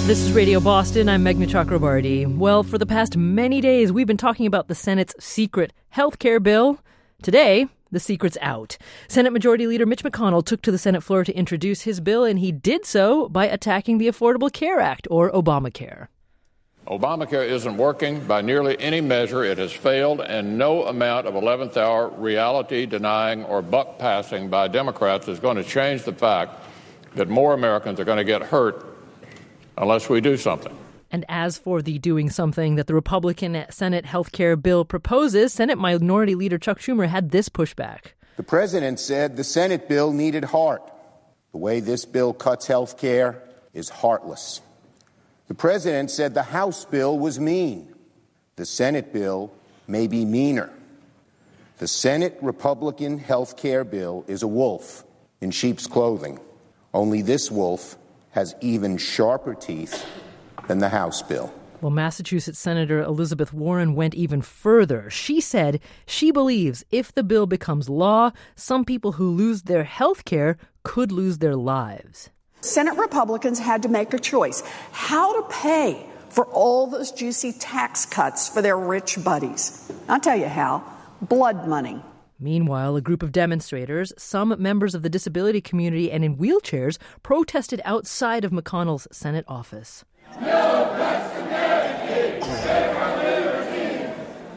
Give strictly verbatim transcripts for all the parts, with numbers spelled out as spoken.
This is Radio Boston. I'm Meghna Chakrabarty. Well, for the past many days, we've been talking about the Senate's secret health care bill. Today, the secret's out. Senate Majority Leader Mitch McConnell took to the Senate floor to introduce his bill, and he did so by attacking the Affordable Care Act, or Obamacare. Obamacare isn't working by nearly any measure. It has failed, and no amount of eleventh hour reality denying or buck passing by Democrats is going to change the fact that more Americans are going to get hurt unless we do something. And as for the doing something that the Republican Senate health care bill proposes, Senate Minority Leader Chuck Schumer had this pushback. The president said the Senate bill needed heart. The way this bill cuts health care is heartless. The president said the House bill was mean. The Senate bill may be meaner. The Senate Republican health care bill is a wolf in sheep's clothing. Only this wolf has even sharper teeth than the House bill. Well, Massachusetts Senator Elizabeth Warren went even further. She said she believes if the bill becomes law, some people who lose their health care could lose their lives. Senate Republicans had to make a choice how to pay for all those juicy tax cuts for their rich buddies. I'll tell you how. Blood money. Meanwhile, a group of demonstrators, some members of the disability community and in wheelchairs, protested outside of McConnell's Senate office. No cuts to Medicaid, save our liberty.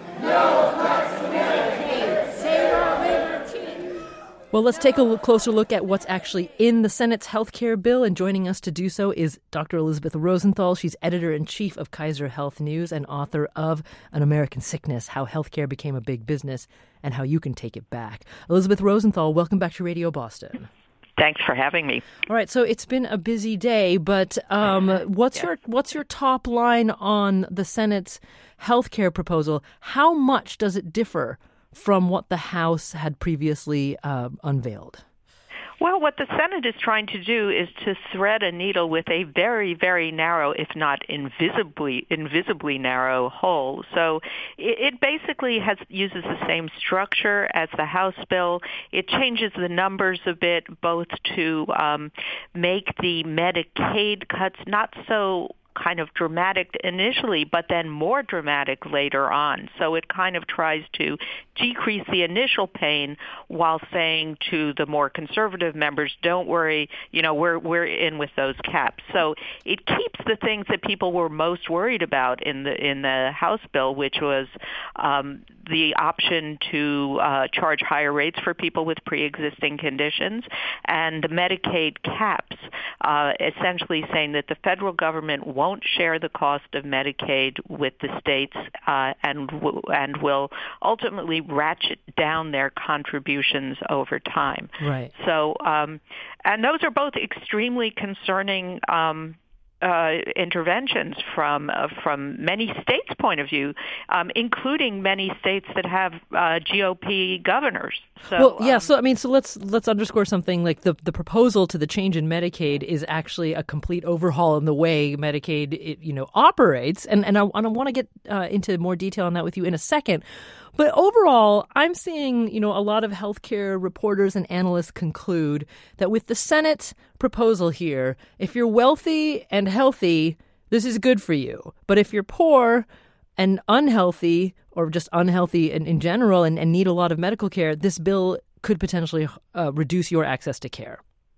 No cuts to Medicaid, save our liberty. Well, let's take a look, closer look at what's actually in the Senate's health care bill. And joining us to do so is Doctor Elizabeth Rosenthal. She's editor-in-chief of Kaiser Health News and author of An American Sickness, How Healthcare Became a Big Business and How You Can Take It Back. Elizabeth Rosenthal, welcome back to Radio Boston. Thanks for having me. All right, so it's been a busy day, but um, what's yeah. your what's your top line on the Senate's health care proposal? How much does it differ from what the House had previously uh, unveiled? Well, what the Senate is trying to do is to thread a needle with a very, very narrow, if not invisibly invisibly narrow hole. So it, it basically has uses the same structure as the House bill. It changes the numbers a bit, both to um, make the Medicaid cuts not so kind of dramatic initially, but then more dramatic later on. So it kind of tries to decrease the initial pain while saying to the more conservative members, don't worry, you know, we're we're in with those caps. So it keeps the things that people were most worried about in the in the House bill, which was um, the option to uh, charge higher rates for people with pre-existing conditions and the Medicaid caps, uh, essentially saying that the federal government won't share the cost of Medicaid with the states uh, and w- and will ultimately ratchet down their contributions over time. Right. So, um, and those are both extremely concerning um, uh, interventions from uh, from many states' point of view, um, including many states that have uh, G O P governors. So, well, yeah. um, So I mean, so let's let's underscore something like the the proposal to the change in Medicaid is actually a complete overhaul in the way Medicaid it, you know operates, and and I, and I want to get uh, into more detail on that with you in a second. But overall, I'm seeing, you know, a lot of healthcare reporters and analysts conclude that with the Senate proposal here, if you're wealthy and healthy, this is good for you. But if you're poor and unhealthy or just unhealthy in, in general and, and need a lot of medical care, this bill could potentially uh, reduce your access to care.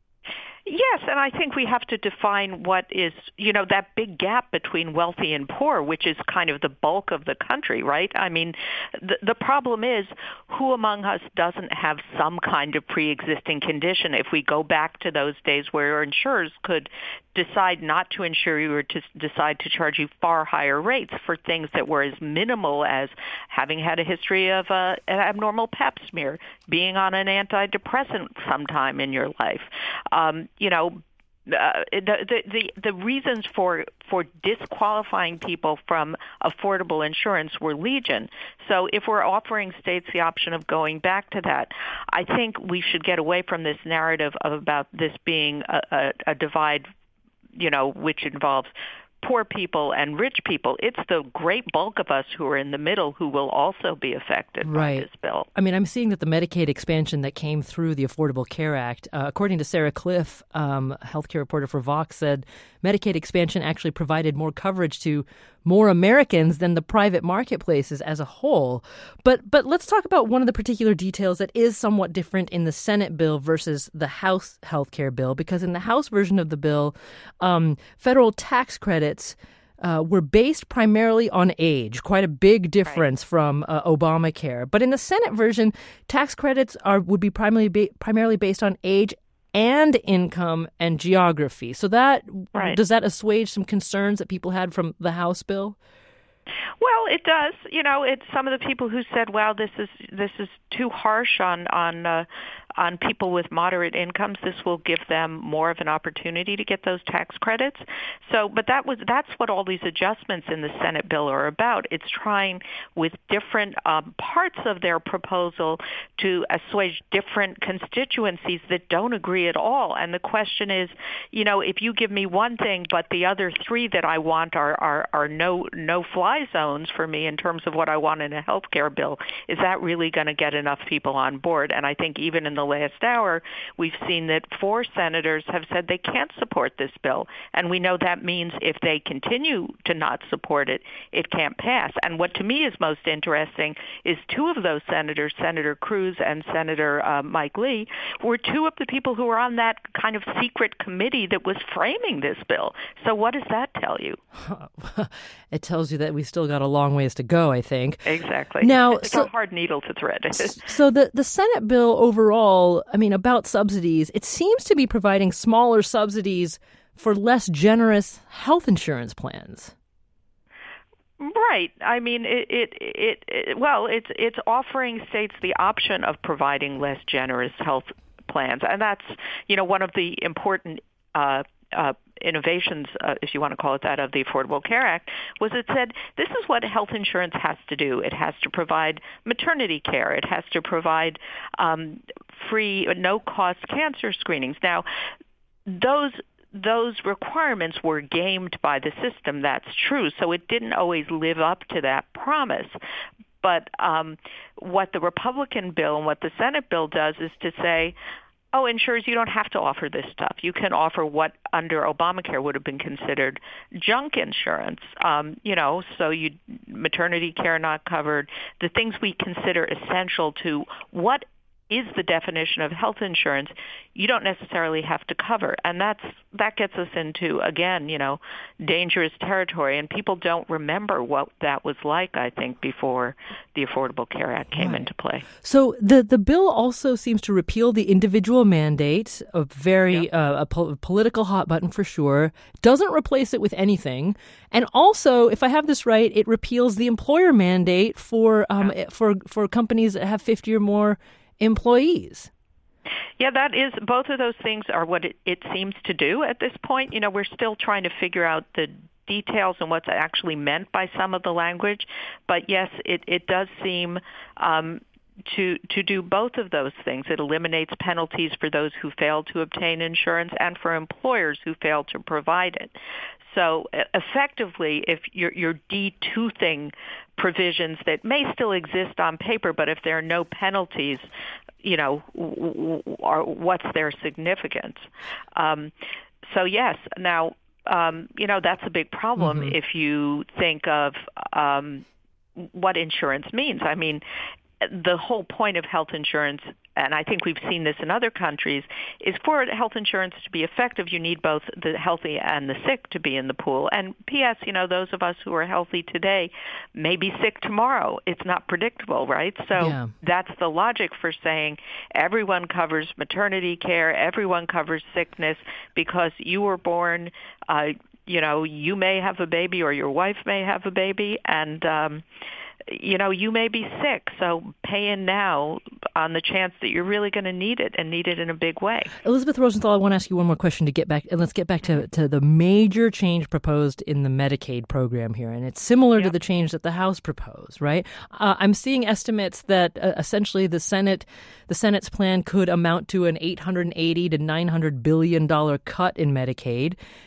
Yes, and I think we have to define what is, you know, that big gap between wealthy and poor, which is kind of the bulk of the country, right? I mean, the, the problem is who among us doesn't have some kind of pre-existing condition? If we go back to those days where insurers could decide not to insure you or to decide to charge you far higher rates for things that were as minimal as having had a history of uh, an abnormal pap smear, being on an antidepressant sometime in your life. Um, you know, uh, the, the the the reasons for for disqualifying people from affordable insurance were legion. So if we're offering states the option of going back to that, I think we should get away from this narrative of about this being a, a, a divide, you know, which involves poor people and rich people. It's the great bulk of us who are in the middle who will also be affected right. by this bill. I mean, I'm seeing that the Medicaid expansion that came through the Affordable Care Act, uh, according to Sarah Cliff, um, healthcare reporter for Vox, said Medicaid expansion actually provided more coverage to more Americans than the private marketplaces as a whole. But but let's talk about one of the particular details that is somewhat different in the Senate bill versus the House healthcare bill, because in the House version of the bill, um, federal tax credits uh, were based primarily on age, quite a big difference right. from uh, Obamacare. But in the Senate version, tax credits are would be primarily ba- primarily based on age and income and geography. So that right. does that assuage some concerns that people had from the House bill? Well, it does. You know, it's some of the people who said, "Wow, this is this is too harsh on on uh, on people with moderate incomes. This will give them more of an opportunity to get those tax credits." So, but that was that's what all these adjustments in the Senate bill are about. It's trying with different um, parts of their proposal to assuage different constituencies that don't agree at all. And the question is, you know, if you give me one thing, but the other three that I want are are, are no no fly zones for me in terms of what I want in a health care bill, is that really going to get enough people on board? And I think even in the last hour, we've seen that four senators have said they can't support this bill. And we know that means if they continue to not support it, it can't pass. And what to me is most interesting is two of those senators, Senator Cruz and Senator uh, Mike Lee, were two of the people who were on that kind of secret committee that was framing this bill. So what does that tell you? It tells you that we still got a long ways to go, I think. Exactly. Now, it's so, a hard needle to thread. So the, the Senate bill overall, I mean, about subsidies, it seems to be providing smaller subsidies for less generous health insurance plans. Right. I mean, it, it, it, it well, it's it's offering states the option of providing less generous health plans, and that's, you know, one of the important uh, uh, innovations, uh, if you want to call it that, of the Affordable Care Act, was it said this is what health insurance has to do. It has to provide maternity care. It has to provide um, free, no-cost cancer screenings. Now, those those requirements were gamed by the system, that's true, so it didn't always live up to that promise. But um, what the Republican bill and what the Senate bill does is to say, oh, insurers, you don't have to offer this stuff. You can offer what under Obamacare would have been considered junk insurance, um, you know, so you maternity care not covered, the things we consider essential to what is the definition of health insurance, you don't necessarily have to cover. And that's that gets us into, again, you know, dangerous territory. And people don't remember what that was like, I think, before the Affordable Care Act came right. into play. So the, the bill also seems to repeal the individual mandate, a very yep. uh, a po- political hot button for sure, doesn't replace it with anything. And also, if I have this right, it repeals the employer mandate for um, yeah. for for companies that have fifty or more employees. Yeah, that is, both of those things are what it, it seems to do at this point. You know, we're still trying to figure out the details and what's actually meant by some of the language. But yes, it, it does seem um, to to do both of those things. It eliminates penalties for those who fail to obtain insurance and for employers who fail to provide it. So effectively, if you're, you're de-toothing provisions that may still exist on paper, but if there are no penalties, you know, are, what's their significance? Um, so yes, now, um, you know, that's a big problem mm-hmm. if you think of um, what insurance means. I mean, the whole point of health insurance, and I think we've seen this in other countries, is for health insurance to be effective, you need both the healthy and the sick to be in the pool. And P S, you know, those of us who are healthy today may be sick tomorrow. It's not predictable, right? So yeah. that's the logic for saying everyone covers maternity care, everyone covers sickness, because you were born, uh, you know, you may have a baby or your wife may have a baby, and um you know, you may be sick, so pay in now on the chance that you're really going to need it and need it in a big way. Elizabeth Rosenthal, I want to ask you one more question to get back, and let's get back to, to the major change proposed in the Medicaid program here, and it's similar yep. to the change that the House proposed, right? Uh, I'm seeing estimates that uh, essentially the Senate, the Senate's plan could amount to an eight hundred eighty to nine hundred billion dollars cut in Medicaid.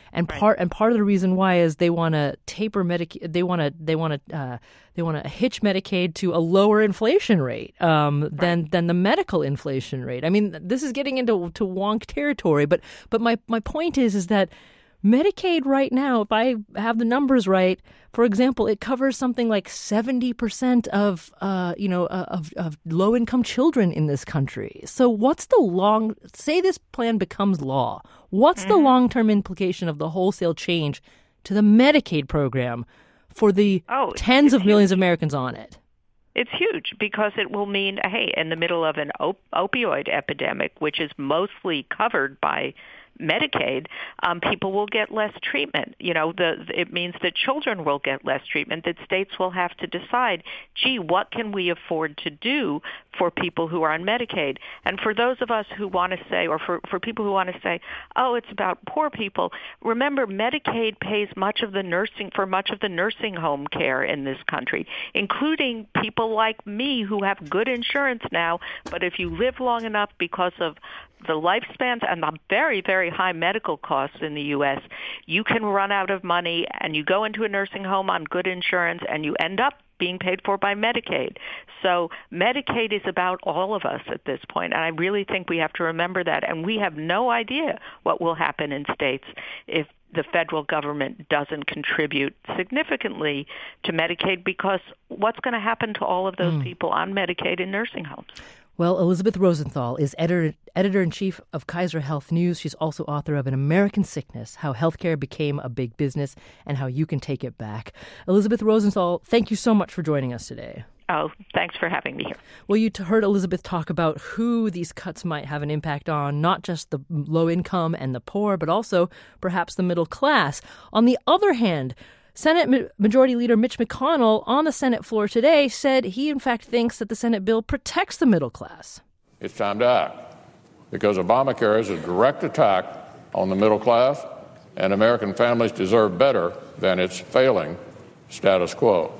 and Right. part and part of the reason why is they want to taper Medicaid. They want to they want to uh, they want to hitch Medicaid to a lower inflation rate um, right. than than the medical inflation rate. I mean, this is getting into to wonk territory. But but my my point is is that Medicaid right now, if I have the numbers right, for example, it covers something like seventy percent of, uh, you know, of, of low-income children in this country. So what's the long, say this plan becomes law, what's mm-hmm. the long-term implication of the wholesale change to the Medicaid program for the oh, tens of millions huge. of Americans on it? It's huge because it will mean, hey, in the middle of an op- opioid epidemic, which is mostly covered by Medicaid, um, people will get less treatment. You know, the, it means that children will get less treatment, that states will have to decide, gee, what can we afford to do for people who are on Medicaid? And for those of us who want to say, or for, for people who want to say, oh, it's about poor people, remember Medicaid pays much of the nursing, for much of the nursing home care in this country, including people like me who have good insurance now, but if you live long enough because of the lifespans and the very, very high medical costs in the U S, you can run out of money and you go into a nursing home on good insurance and you end up being paid for by Medicaid. So Medicaid is about all of us at this point, and I really think we have to remember that. And we have no idea what will happen in states if the federal government doesn't contribute significantly to Medicaid, because what's going to happen to all of those mm. people on Medicaid in nursing homes? Well, Elizabeth Rosenthal is editor, editor-in-chief of Kaiser Health News. She's also author of An American Sickness, How Healthcare Became a Big Business and How You Can Take It Back. Elizabeth Rosenthal, thank you so much for joining us today. Oh, thanks for having me here. Well, you heard Elizabeth talk about who these cuts might have an impact on, not just the low income and the poor, but also perhaps the middle class. On the other hand, Senate Majority Leader Mitch McConnell on the Senate floor today said he, in fact, thinks that the Senate bill protects the middle class. It's time to act, because Obamacare is a direct attack on the middle class, and American families deserve better than its failing status quo.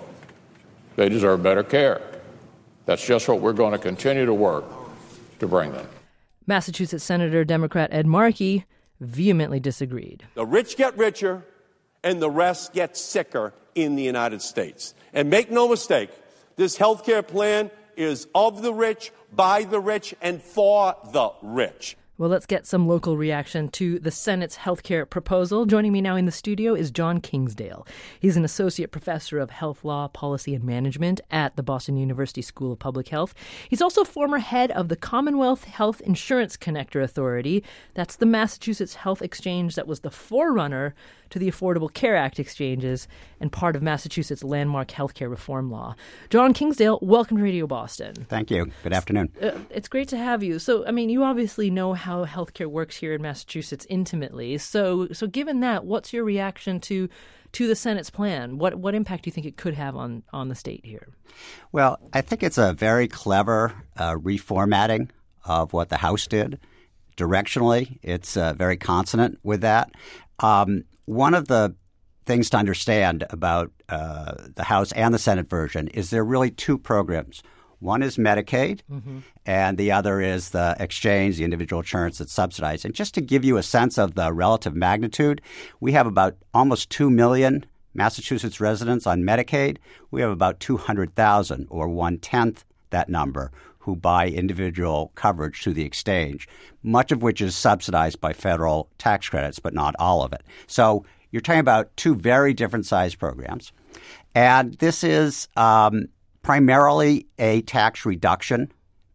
They deserve better care. That's just what we're going to continue to work to bring them. Massachusetts Senator Democrat Ed Markey vehemently disagreed. The rich get richer, and the rest get sicker in the United States. And make no mistake, this health care plan is of the rich, by the rich, and for the rich. Well, let's get some local reaction to the Senate's healthcare proposal. Joining me now in the studio is John Kingsdale. He's an associate professor of health law, policy, and management at the Boston University School of Public Health. He's also former head of the Commonwealth Health Insurance Connector Authority. That's the Massachusetts Health Exchange that was the forerunner to the Affordable Care Act exchanges and part of Massachusetts' landmark healthcare reform law. John Kingsdale, welcome to Radio Boston. Thank you. Good afternoon. Uh, it's great to have you. So, I mean, you obviously know how healthcare works here in Massachusetts intimately. So, so given that, what's your reaction to to the Senate's plan? What what impact do you think it could have on, on the state here? Well, I think it's a very clever uh, reformatting of what the House did. Directionally, it's uh, very consonant with that. Um, one of the things to understand about uh, the House and the Senate version is there are really two programs. One is Medicaid, mm-hmm. and the other is the exchange, the individual insurance that's subsidized. And just to give you a sense of the relative magnitude, we have about almost two million Massachusetts residents on Medicaid. We have about two hundred thousand, or one-tenth that number, who buy individual coverage through the exchange, much of which is subsidized by federal tax credits, but not all of it. So you're talking about two very different size programs. And this is um, primarily a tax reduction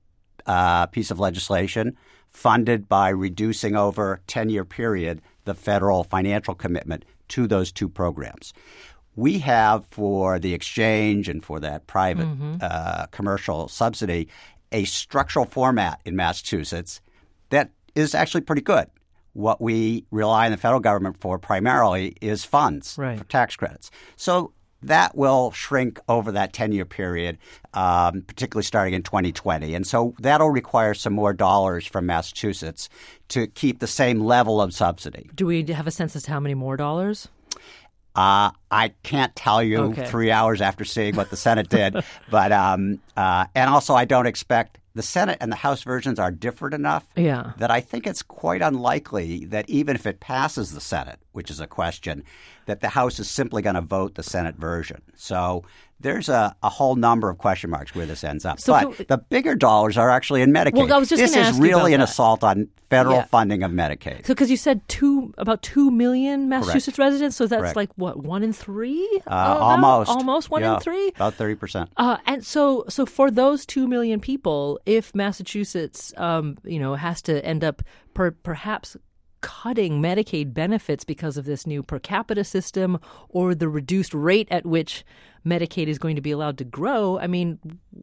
uh, piece of legislation funded by reducing over a ten-year period the federal financial commitment to those two programs. We have, for the exchange and for that private mm-hmm. uh, commercial subsidy, a structural format in Massachusetts that is actually pretty good. What we rely on the federal government for primarily is funds right. for tax credits. So that will shrink over that ten-year period, um, particularly starting in twenty twenty. And so that'll require some more dollars from Massachusetts to keep the same level of subsidy. Do we have a sense as to how many more dollars? Uh, I can't tell you okay. three hours after seeing what the Senate did. but um, uh, and also I don't expect – the Senate and the House versions are different enough yeah. that I think it's quite unlikely that even if it passes the Senate, which is a question, that the House is simply going to vote the Senate version. So there's a, a whole number of question marks where this ends up. So but for, the bigger dollars are actually in Medicaid. Well, I was just this is ask really you an about assault on federal yeah. funding of Medicaid. So because you said two about two million Massachusetts Correct. residents, so that's Correct. like what, one in three? Uh, almost, almost one yeah, in three. About thirty percent. Uh, and so, so for those two million people, if Massachusetts, um, you know, has to end up per, perhaps cutting Medicaid benefits because of this new per capita system or the reduced rate at which Medicaid is going to be allowed to grow, I mean,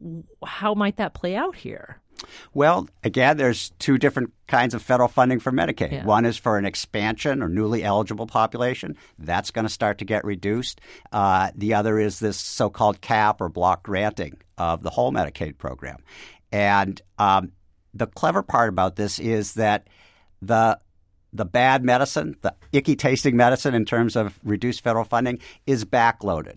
how might that play out here? Well, again, there's two different kinds of federal funding for Medicaid. Yeah. One is for an expansion or newly eligible population. That's going to start to get reduced. Uh, the other is this so-called cap or block granting of the whole Medicaid program. And um, the clever part about this is that the the bad medicine, the icky-tasting medicine in terms of reduced federal funding, is backloaded.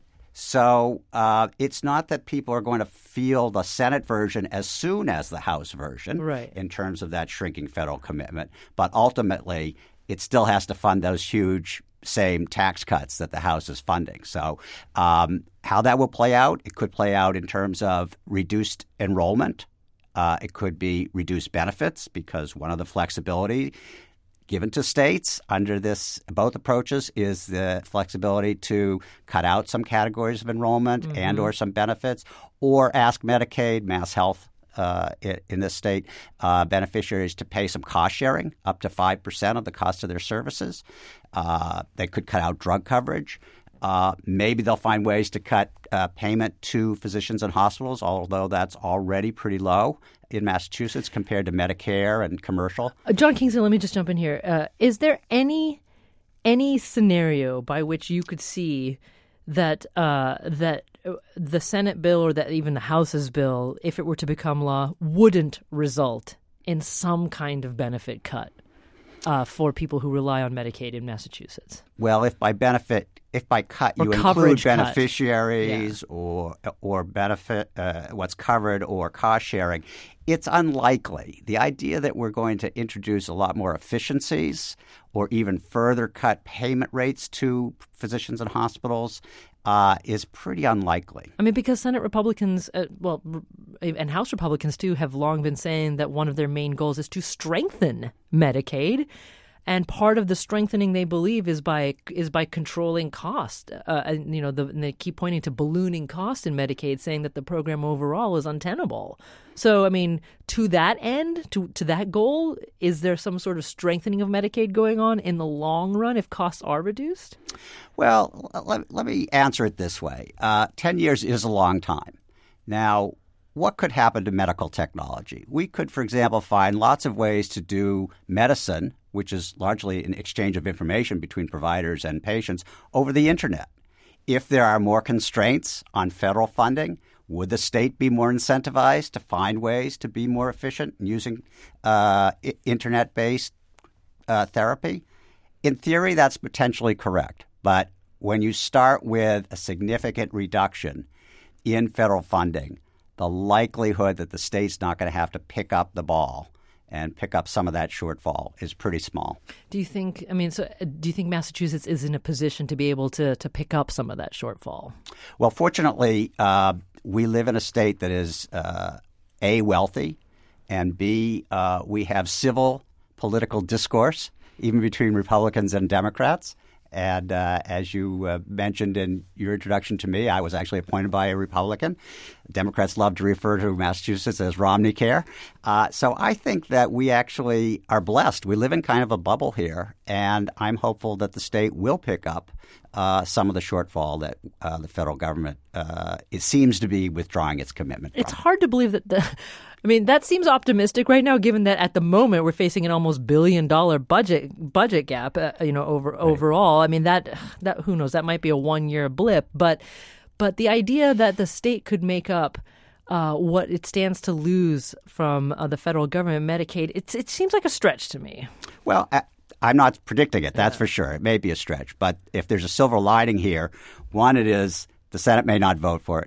So uh, it's not that people are going to feel the Senate version as soon as the House version right. in terms of that shrinking federal commitment. But ultimately, it still has to fund those huge same tax cuts that the House is funding. So um, how that will play out, it could play out in terms of reduced enrollment. Uh, it could be reduced benefits because one of the flexibility given to states under this both approaches is the flexibility to cut out some categories of enrollment mm-hmm. and or some benefits, or ask Medicaid, Mass Health uh, in this state, uh, beneficiaries to pay some cost sharing up to five percent of the cost of their services. Uh, they could cut out drug coverage. Uh, maybe they'll find ways to cut uh, payment to physicians and hospitals, although that's already pretty low in Massachusetts compared to Medicare and commercial. Uh, John Kingston, let me just jump in here. Uh, is there any any scenario by which you could see that uh, that the Senate bill or that even the House's bill, if it were to become law, wouldn't result in some kind of benefit cut uh, for people who rely on Medicaid in Massachusetts? Well, if by benefit, if by cut or you include beneficiaries yeah. or or benefit uh, what's covered or cost sharing, it's unlikely. The idea that we're going to introduce a lot more efficiencies or even further cut payment rates to physicians and hospitals uh, is pretty unlikely. I mean, because Senate Republicans, uh, well, and House Republicans too, have long been saying that one of their main goals is to strengthen Medicaid. And part of the strengthening, they believe, is by is by controlling cost. Uh, and you know, the, and they keep pointing to ballooning cost in Medicaid, saying that the program overall is untenable. So, I mean, to that end, to to that goal, is there some sort of strengthening of Medicaid going on in the long run if costs are reduced? Well, let, let me answer it this way. Uh, Ten years is a long time. Now, what could happen to medical technology? We could, for example, find lots of ways to do medicine, which is largely an exchange of information between providers and patients, over the internet. If there are more constraints on federal funding, would the state be more incentivized to find ways to be more efficient in using uh, I- internet-based uh, therapy? In theory, that's potentially correct. But when you start with a significant reduction in federal funding, the likelihood that the state's not going to have to pick up the ball and pick up some of that shortfall is pretty small. Do you think, I mean, so do you think Massachusetts is in a position to be able to to pick up some of that shortfall? Well, fortunately, uh, we live in a state that is, uh, A, wealthy, and B, uh, we have civil political discourse, even between Republicans and Democrats. And uh, as you uh, mentioned in your introduction to me, I was actually appointed by a Republican. Democrats love to refer to Massachusetts as Romney Care. Uh, so I think that we actually are blessed. We live in kind of a bubble here, and I'm hopeful that the state will pick up uh, some of the shortfall that uh, the federal government uh, it seems to be withdrawing its commitment from. It's hard to believe that the I mean, that seems optimistic right now, given that at the moment we're facing an almost billion dollar budget budget gap, uh, you know, over right. overall. I mean, that that who knows, that might be a one year blip, but but the idea that the state could make up uh, what it stands to lose from uh, the federal government, Medicaid, it's it seems like a stretch to me. Well, I, I'm not predicting it. That's yeah. for sure. It may be a stretch, but if there's a silver lining here, one, it is the Senate may not vote for it.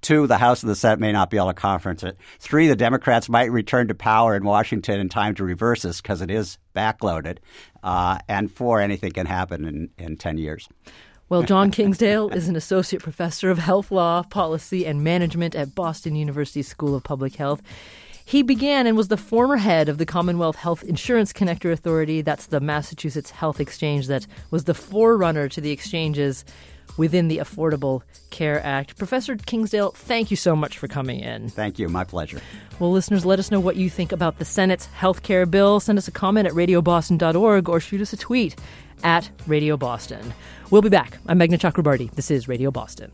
Two, the House and the Senate may not be able to conference it. Three, the Democrats might return to power in Washington in time to reverse this because it is backloaded. Uh, and four, anything can happen in, in ten years. Well, John Kingsdale is an associate professor of health law, policy, and management at Boston University School of Public Health. He began and was the former head of the Commonwealth Health Insurance Connector Authority. That's the Massachusetts Health Exchange that was the forerunner to the exchanges within the Affordable Care Act. Professor Kingsdale, thank you so much for coming in. Thank you. My pleasure. Well, listeners, let us know what you think about the Senate's health care bill. Send us a comment at radio boston dot org or shoot us a tweet at Radio Boston. We'll be back. I'm Meghna Chakrabarty. This is Radio Boston.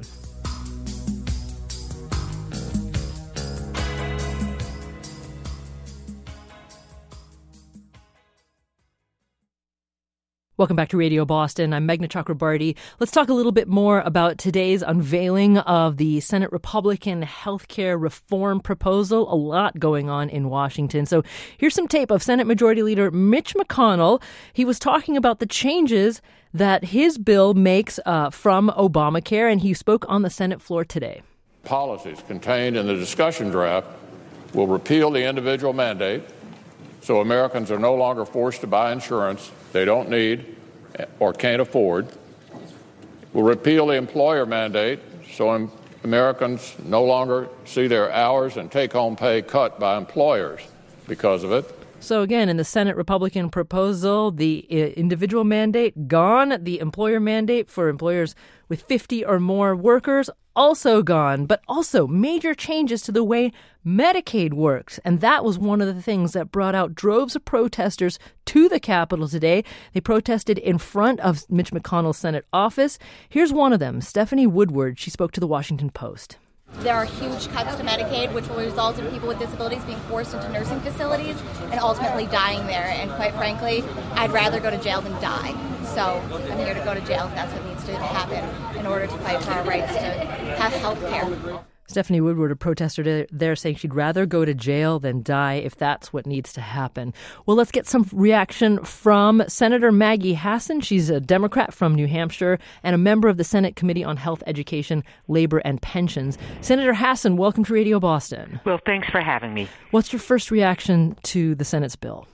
Welcome back to Radio Boston. I'm Meghna Chakrabarty. Let's talk a little bit more about today's unveiling of the Senate Republican healthcare reform proposal. A lot going on in Washington. So here's some tape of Senate Majority Leader Mitch McConnell. He was talking about the changes that his bill makes uh, from Obamacare, and he spoke on the Senate floor today. Policies contained in the discussion draft will repeal the individual mandate, so Americans are no longer forced to buy insurance they don't need or can't afford. We'll repeal the employer mandate so Americans no longer see their hours and take-home pay cut by employers because of it. So again, in the Senate Republican proposal, the individual mandate gone, the employer mandate for employers with fifty or more workers also gone, but also major changes to the way Medicaid works. And that was one of the things that brought out droves of protesters to the Capitol today. They protested in front of Mitch McConnell's Senate office. Here's one of them, Stephanie Woodward. She spoke to the Washington Post. There are huge cuts to Medicaid, which will result in people with disabilities being forced into nursing facilities and ultimately dying there. And quite frankly, I'd rather go to jail than die. So I'm here to go to jail if that's what needs to happen in order to fight for our rights to have health care. Stephanie Woodward, a protester there, saying she'd rather go to jail than die if that's what needs to happen. Well, let's get some reaction from Senator Maggie Hassan. She's a Democrat from New Hampshire and a member of the Senate Committee on Health, Education, Labor, and Pensions. Senator Hassan, welcome to Radio Boston. Well, thanks for having me. What's your first reaction to the Senate's bill?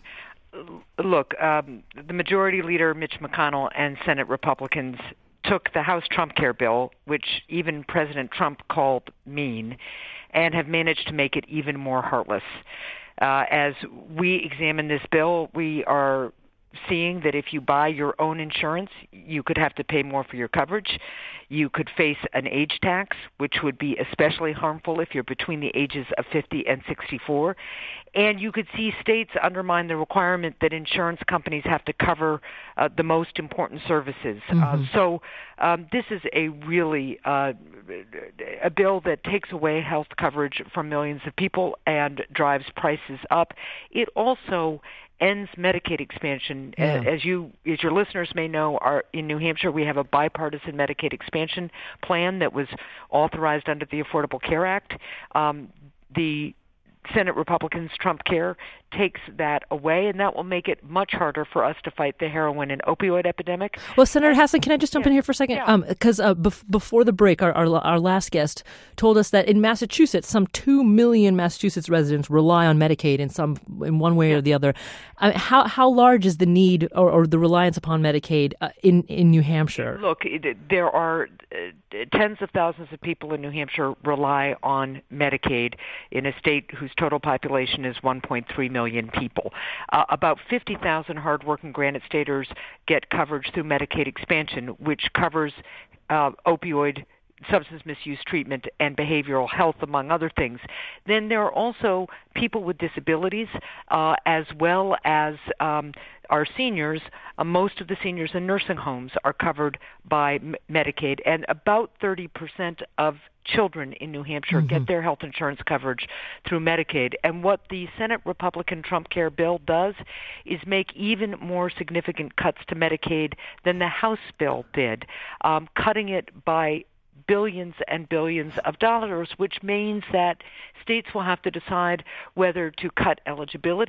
Look, um, the Majority Leader, Mitch McConnell, and Senate Republicans took the House Trump Care bill, which even President Trump called mean, and have managed to make it even more heartless. Uh, as we examine this bill, we are seeing that if you buy your own insurance, you could have to pay more for your coverage. You could face an age tax, which would be especially harmful if you're between the ages of fifty and sixty-four. And you could see states undermine the requirement that insurance companies have to cover uh, the most important services. Mm-hmm. Uh, so um, this is a really uh, a bill that takes away health coverage from millions of people and drives prices up. It also ends Medicaid expansion. Yeah. As you, as your listeners may know, our, in New Hampshire we have a bipartisan Medicaid expansion plan that was authorized under the Affordable Care Act. Um, the Senate Republicans' Trump Care takes that away, and that will make it much harder for us to fight the heroin and opioid epidemic. Well, Senator Hassan, can I just jump yeah. in here for a second? Because yeah. um, uh, bef- before the break, our, our our last guest told us that in Massachusetts, some two million Massachusetts residents rely on Medicaid in some in one way yeah. or the other. Uh, how how large is the need or, or the reliance upon Medicaid uh, in in New Hampshire? Look, there are uh, tens of thousands of people in New Hampshire rely on Medicaid in a state whose total population is one point three million people. Uh, about fifty thousand hardworking Granite Staters get coverage through Medicaid expansion, which covers uh, opioid substance misuse treatment and behavioral health, among other things. Then there are also people with disabilities, uh, as well as um, our seniors. Uh, most of the seniors in nursing homes are covered by M- Medicaid, and about thirty percent of children in New Hampshire mm-hmm. get their health insurance coverage through Medicaid. And what the Senate Republican Trump Care bill does is make even more significant cuts to Medicaid than the House bill did, um, cutting it by billions and billions of dollars, which means that states will have to decide whether to cut eligibility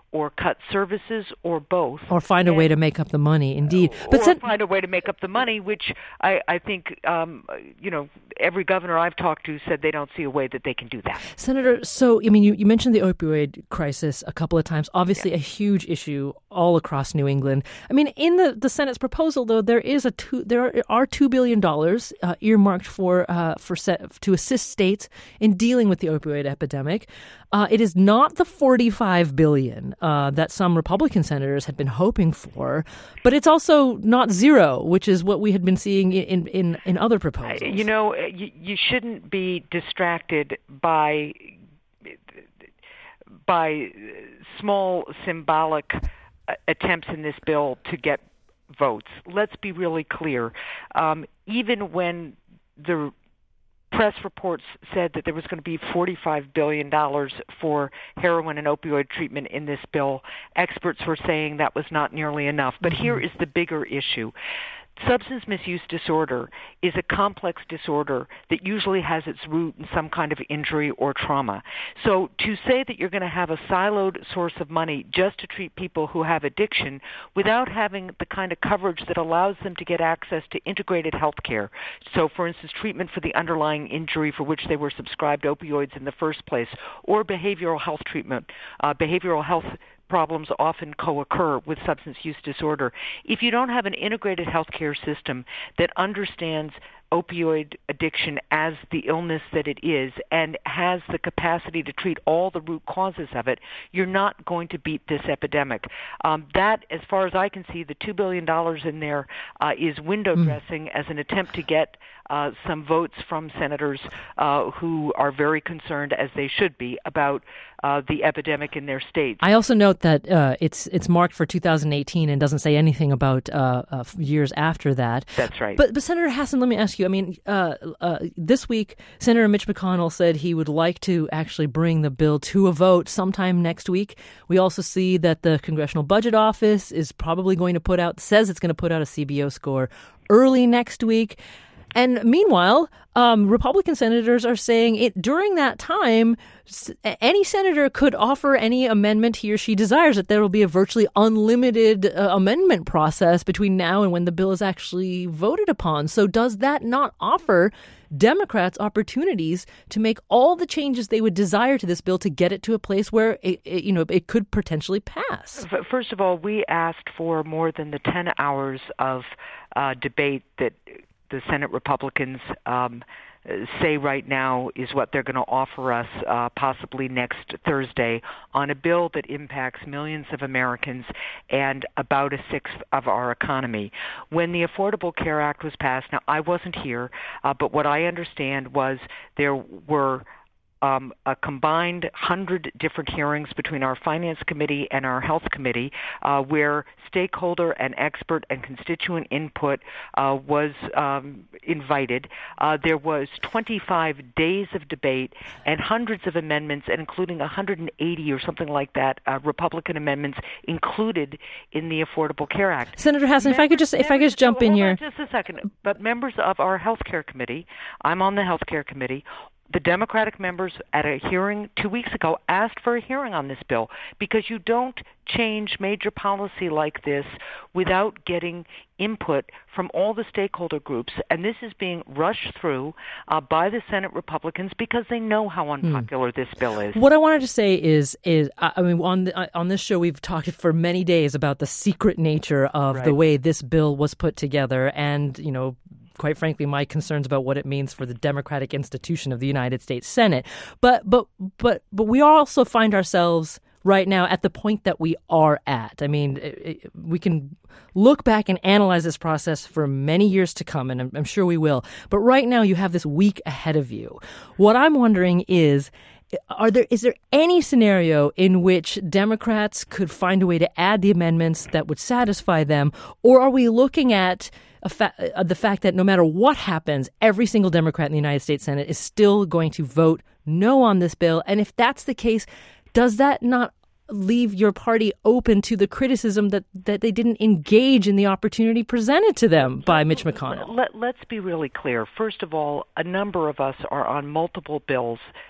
or cut services or both. Or find a and, way to make up the money, indeed. But or sen- find a way to make up the money, which I, I think, um, you know, every governor I've talked to said they don't see a way that they can do that. Senator, so, I mean, you, you mentioned the opioid crisis a couple of times. Obviously, yeah. a huge issue all across New England. I mean, in the, the Senate's proposal, though, there is a two, there are two billion dollars uh, earmarked for uh, for set, to assist states in dealing with the opioid epidemic. Uh, it is not the forty-five billion dollars uh, that some Republican senators had been hoping for, but it's also not zero, which is what we had been seeing in in, in other proposals. You know, you, you shouldn't be distracted by by small symbolic attempts in this bill to get votes. Let's be really clear. Um, even when the press reports said that there was going to be forty-five billion dollars for heroin and opioid treatment in this bill, experts were saying that was not nearly enough. But mm-hmm. here is the bigger issue. Substance misuse disorder is a complex disorder that usually has its root in some kind of injury or trauma. So to say that you're going to have a siloed source of money just to treat people who have addiction without having the kind of coverage that allows them to get access to integrated health care, so for instance, treatment for the underlying injury for which they were subscribed opioids in the first place, or behavioral health treatment, uh, behavioral health problems often co-occur with substance use disorder. If you don't have an integrated healthcare system that understands opioid addiction as the illness that it is and has the capacity to treat all the root causes of it, you're not going to beat this epidemic. Um, that, as far as I can see, the two billion dollars in there uh, is window mm. dressing as an attempt to get uh, some votes from senators uh, who are very concerned, as they should be, about uh, the epidemic in their states. I also note that uh, it's it's marked for two thousand eighteen and doesn't say anything about uh, uh, years after that. That's right. But, but Senator Hassan, let me ask you, I mean, uh, uh, this week, Senator Mitch McConnell said he would like to actually bring the bill to a vote sometime next week. We also see that the Congressional Budget Office is probably going to put out, says it's going to put out a C B O score early next week. And meanwhile, um, Republican senators are saying it during that time, any senator could offer any amendment he or she desires, that there will be a virtually unlimited uh, amendment process between now and when the bill is actually voted upon. So does that not offer Democrats opportunities to make all the changes they would desire to this bill to get it to a place where it, it, you know, it could potentially pass? First of all, we asked for more than the ten hours of uh, debate that the Senate Republicans um, say right now is what they're going to offer us uh, possibly next Thursday on a bill that impacts millions of Americans and about a sixth of our economy. When the Affordable Care Act was passed, now I wasn't here, uh, but what I understand was there were Um, a combined hundred different hearings between our Finance Committee and our Health Committee uh, where stakeholder and expert and constituent input uh, was um, invited. Uh, there was twenty-five days of debate and hundreds of amendments, and including one hundred eighty or something like that, uh, Republican amendments included in the Affordable Care Act. Senator Hassan, members, if I could just if I could just jump in here. Just a second. But members of our Health Care Committee, I'm on the Health Care Committee, the Democratic members at a hearing two weeks ago asked for a hearing on this bill because you don't change major policy like this without getting input from all the stakeholder groups. And this is being rushed through uh, by the Senate Republicans because they know how unpopular hmm. this bill is. What I wanted to say is, is I mean, on the, on this show, we've talked for many days about the secret nature of right. the way this bill was put together and, you know, quite frankly, my concerns about what it means for the democratic institution of the United States Senate. But but but but we also find ourselves right now at the point that we are at. I mean, it, it, we can look back and analyze this process for many years to come, and I'm, I'm sure we will. But right now, you have this week ahead of you. What I'm wondering is, Are there is there any scenario in which Democrats could find a way to add the amendments that would satisfy them, or are we looking at a fa- uh, the fact that no matter what happens, every single Democrat in the United States Senate is still going to vote no on this bill? And if that's the case, does that not leave your party open to the criticism that, that they didn't engage in the opportunity presented to them by Mitch McConnell? Let, let's be really clear. First of all, a number of us are on multiple bills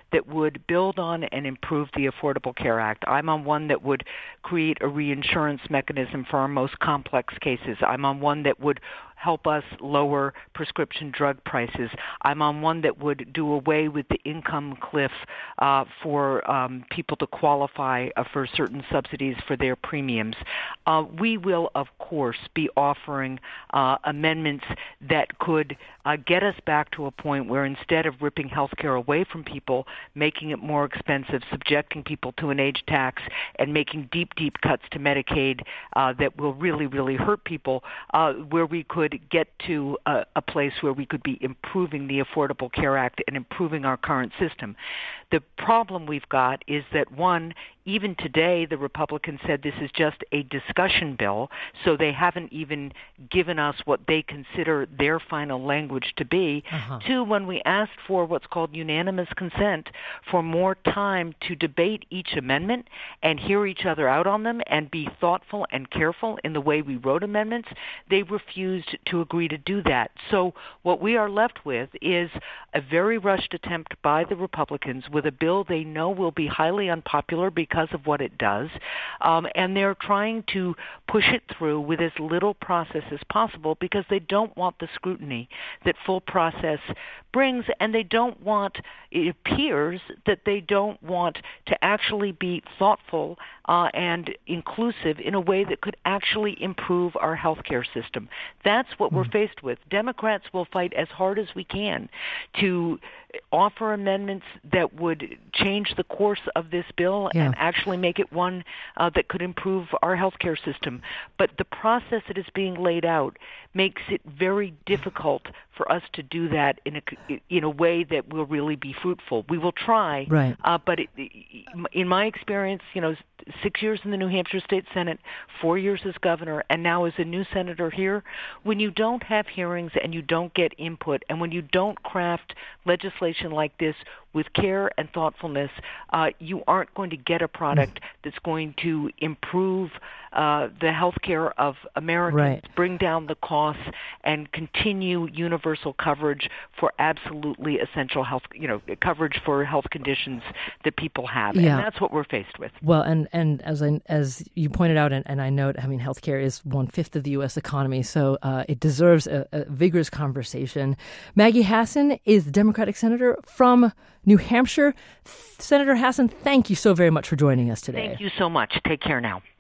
that would build on and improve the Affordable Care Act. I'm on one that would create a reinsurance mechanism for our most complex cases. I'm on one that would help us lower prescription drug prices. I'm on one that would do away with the income cliff uh, for um, people to qualify uh, for certain subsidies for their premiums. Uh, we will, of course, be offering uh, amendments that could uh, get us back to a point where instead of ripping health care away from people, making it more expensive, subjecting people to an age tax, and making deep, deep cuts to Medicaid uh, that will really, really hurt people, uh, where we could get to a, a place where we could be improving the Affordable Care Act and improving our current system. The problem we've got is that, one, even today the Republicans said this is just a discussion bill, so they haven't even given us what they consider their final language to be. Uh-huh. Two, when we asked for what's called unanimous consent, for more time to debate each amendment and hear each other out on them and be thoughtful and careful in the way we wrote amendments, they refused to agree to do that. So what we are left with is a very rushed attempt by the Republicans with a bill they know will be highly unpopular because of what it does, um, and they're trying to push it through with as little process as possible because they don't want the scrutiny that full process brings, and they don't want, it appears that they don't want to actually be thoughtful uh, and inclusive in a way that could actually improve our healthcare system. That's what mm-hmm. we're faced with. Democrats will fight as hard as we can to offer amendments that would change the course of this bill yeah. and actually make it one uh, that could improve our healthcare system. But the process that is being laid out makes it very difficult for us to do that in a in a way that will really be fruitful. We will try, right. uh, but it, in my experience, you know, six years in the New Hampshire State Senate, four years as governor, and now as a new senator here, when you don't have hearings and you don't get input, and when you don't craft legislation like this with care and thoughtfulness, uh, you aren't going to get a product that's going to improve uh, the health care of Americans, right. bring down the costs, and continue universal coverage for absolutely essential health, you know, coverage for health conditions that people have. Yeah. And that's what we're faced with. Well, and, and as I, as you pointed out, and, and I note, I mean, healthcare is one-fifth of the U S economy, so uh, it deserves a, a vigorous conversation. Maggie Hassan is the Democratic senator from New Hampshire. Senator Hassan, thank you so very much for joining us today. Thank you so much. Take care now.